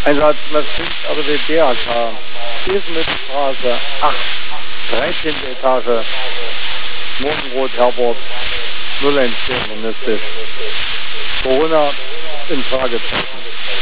Einsatz Messdienst RWB AK, Eisenmittelstraße 8, 13. Etage, Morgenrot Herbert 010 Ministisch. Corona in Fragezeichen.